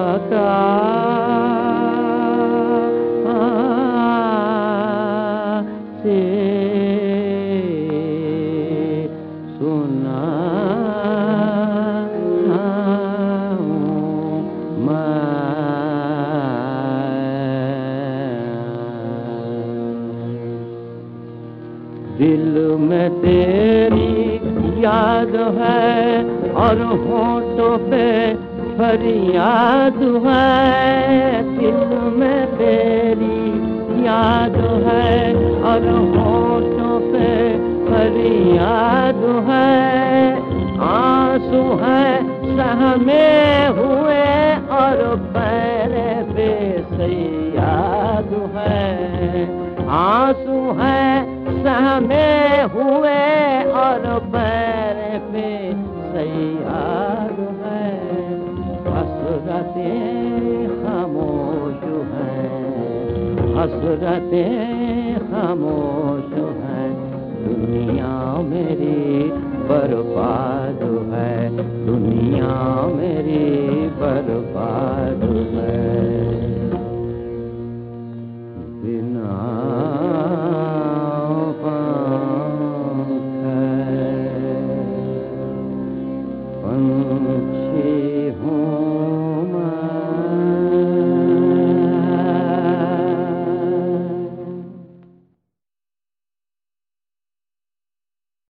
का से सुना दिल में तेरी याद है और होठों पे फरियाद है। दिल में तेरी याद है और होठों पे फरियाद है। आंसू है सहमे हुए और पैर पे सयाद है। आंसू है सहमे हुए और पैर पे सयाद है। हसरतें खामोश हैं, हसरतें खामोश हैं। दुनिया मेरी बर्बाद है, दुनिया मेरी